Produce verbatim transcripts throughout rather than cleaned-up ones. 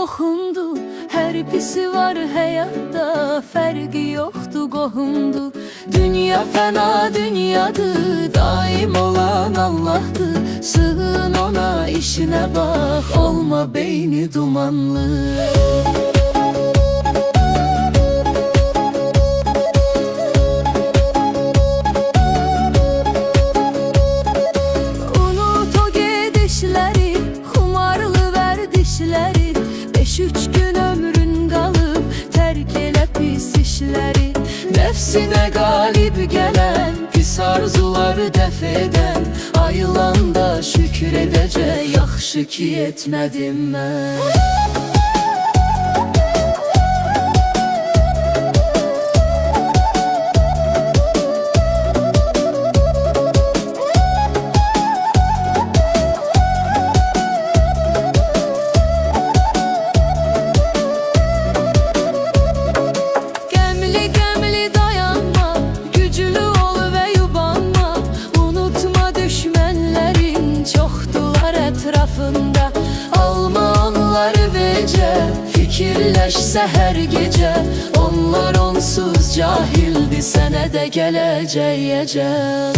toxundu. Hər pisi var həyatda, fərqi yoxdur, qohumdu. Dünya fəna dünyadır, daim olan Allahdır. Sığın ona, işinə bax, olma beyni dumanlı. Beş üç gün ömrün qalıb, tərk elə pis işləri. Nəfsinə qalib gələn, pis arzuları dəf edən. Ayılanda şükür edəcək, yaxşı ki etmədim mən. Alma onları vecə, fikirləşsə hər gecə. Onlar onsuz cahildi, sənə də gələcək əcəl.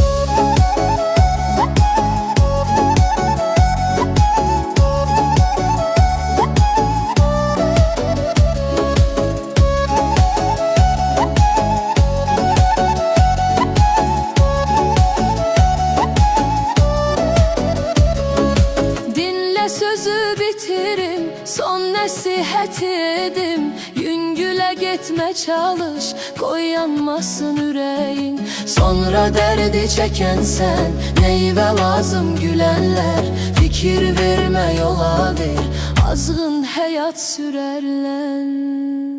Sözü bitirim, son nəsihət edim. Yüngülə getmə çalış, qoy yanmasın ürəyin. Sonra dərdi çəkənsən, neyvə lazım gülənlər. Fikir vermə, yola ver, azğın həyat sürərlər.